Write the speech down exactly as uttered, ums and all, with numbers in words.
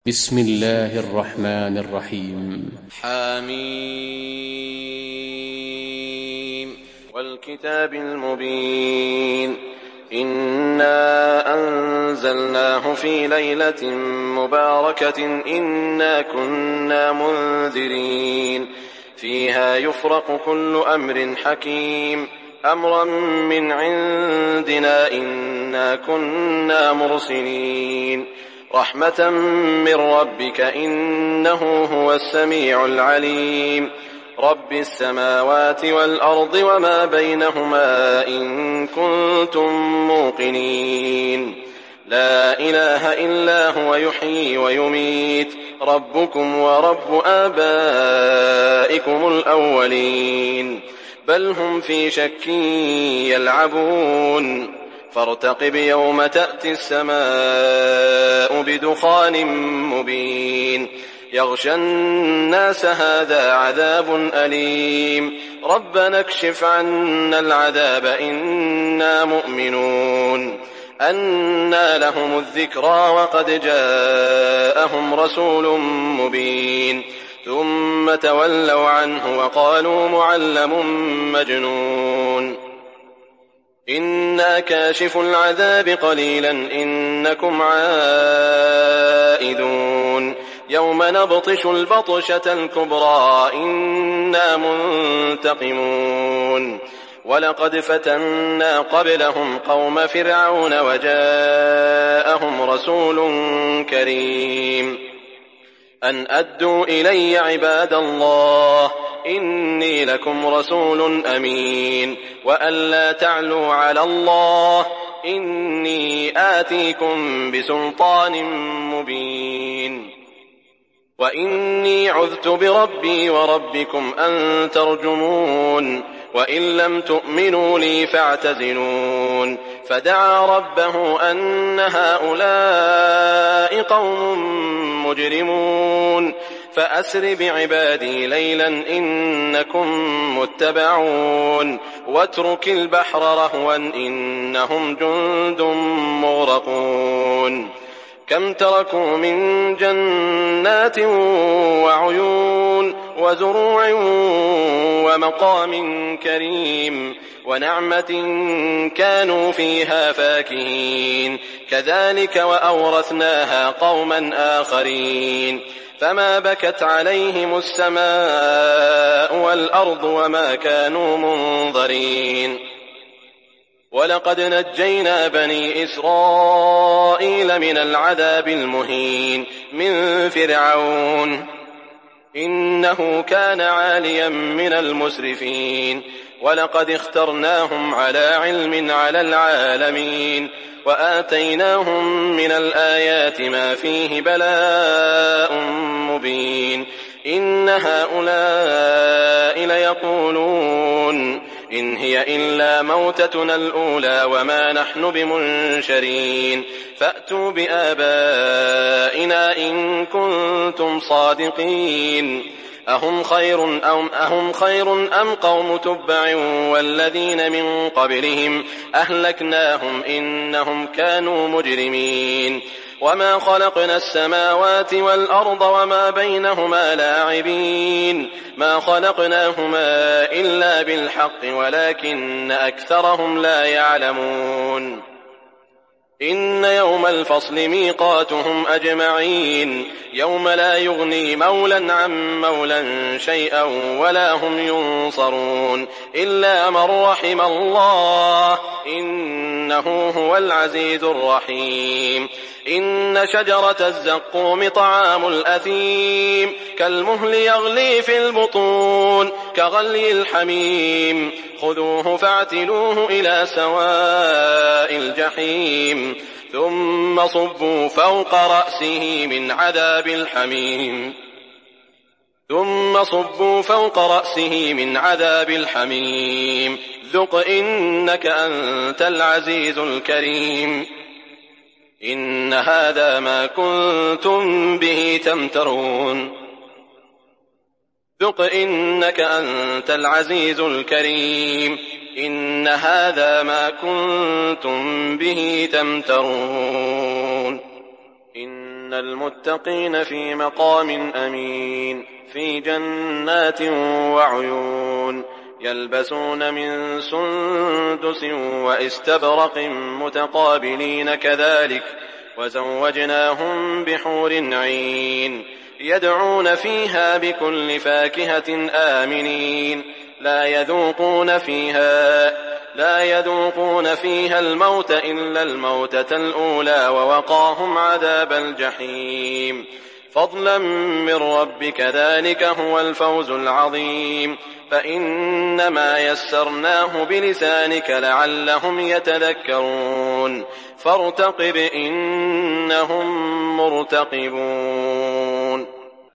بسم الله الرحمن الرحيم. حميم والكتاب المبين. إنا أنزلناه في ليلة مباركة إنا كنا منذرين فيها يفرق كل أمر حكيم أمرا من عندنا إنا كنا مرسلين رحمة من ربك إنه هو السميع العليم رب السماوات والأرض وما بينهما إن كنتم موقنين لا إله إلا هو يحيي ويميت ربكم ورب آبائكم الأولين بل هم في شك يلعبون فارتقب يوم تأتي السماء بدخان مبين يغشى الناس هذا عذاب أليم ربنا اكشف عنا العذاب إنا مؤمنون أنى لهم الذكرى وقد جاءهم رسول مبين ثم تولوا عنه وقالوا معلم مجنون إنا كاشف العذاب قليلا إنكم عائدون يوم نبطش البطشة الكبرى إنا منتقمون ولقد فتنا قبلهم قوم فرعون وجاءهم رسول كريم أن أدوا إلي عباد الله إني لكم رسول أمين وأن لا تعلوا على الله إني آتيكم بسلطان مبين وإني عذت بربي وربكم أن ترجمون وإن لم تؤمنوا لي فاعتزلون فدعا ربه أن هؤلاء قوم مجرمون فأسر بعبادي ليلا إنكم متبعون واترك البحر رهوا إنهم جند مغرقون كم تركوا من جنات وعيون وزروع ومقام كريم ونعمة كانوا فيها فاكهين كذلك وأورثناها قوما آخرين فما بكت عليهم السماء والأرض وما كانوا منظرين ولقد نجينا بني إسرائيل من العذاب المهين من فرعون إنه كان عاليا من المسرفين ولقد اخترناهم على علم على العالمين وآتيناهم من الآيات ما فيه بلاء مبين إن هؤلاء ليقولون إن هي إلا موتتنا الأولى وما نحن بمنشرين فأتوا بآبائنا إن كنتم صادقين أهم خير أم, أهم خير أم قوم تبع والذين من قبلهم أهلكناهم إنهم كانوا مجرمين وما خلقنا السماوات والأرض وما بينهما لاعبين ما خلقناهما إلا بالحق ولكن أكثرهم لا يعلمون إن يوم الفصل ميقاتهم أجمعين يوم لا يغني مولا عن مولا شيئا ولا هم ينصرون إلا من رحم الله إنه هو العزيز الرحيم إن شجرة الزقوم طعام الأثيم كالمهل يغلي في البطون كغلي الحميم خذوه فاعتلوه إلى سواء الجحيم ثم صبوا فوق رأسه من عذاب الحميم ثم صبوا فوق رأسه من عذاب الحميم ذق إنك أنت العزيز الكريم إن هذا ما كنتم به تمترون ذق إنك أنت العزيز الكريم إن هذا ما كنتم به تمترون إن إن المتقين في مقام أمين في جنات وعيون يلبسون من سندس وإستبرق متقابلين كذلك وزوجناهم بحور عين يدعون فيها بكل فاكهة آمنين لا يذوقون فيها لا يذوقون فيها الموت إلا الموتة الأولى ووقاهم عذاب الجحيم فضلا من ربك ذلك هو الفوز العظيم فإنما يسرناه بلسانك لعلهم يتذكرون فارتقب إنهم مرتقبون